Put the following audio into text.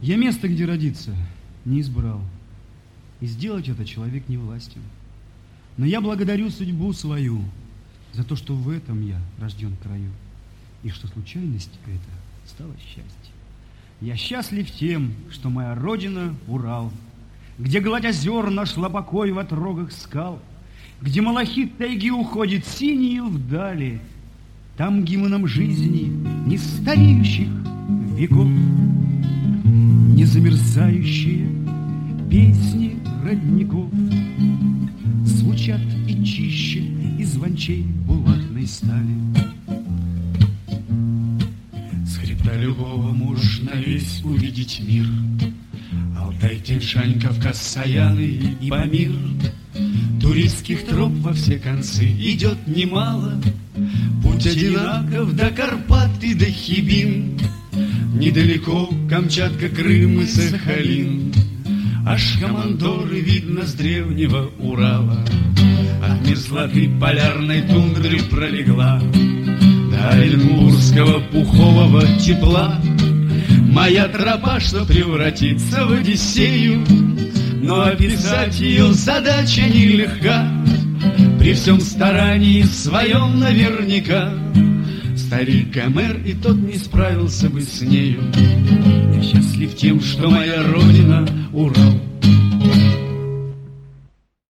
Я место, где родиться, не избрал, и сделать это человек не властен. Но я благодарю судьбу свою за то, что в этом я рожден краю, и что случайность эта стала счастьем. Я счастлив тем, что моя родина — Урал, где гладь озер нашла покой в отрогах скал, где малахит тайги уходит синею вдали, там гимном жизни не стареющих веков, не замерзающие песни родников звучат и чище, и звончей булатной стали. С хребта любого можно весь увидеть мир: Алтай, Тянь-Шань, Кавказ, Саяны и Памир. Туристских троп во все концы идет немало, путь одинаков до Карпат и до Хибин. Недалеко Камчатка, Крым и Сахалин, аж командоры видно с древнего Урала. От мерзлоты полярной тундры пролегла до оренбургского пухового тепла моя тропа, что превратится в Одиссею, но описать ее задача нелегка. При всем старании своем наверняка старик Гомер и тот не справился бы с нею. Я счастлив тем, что моя родина — Урал,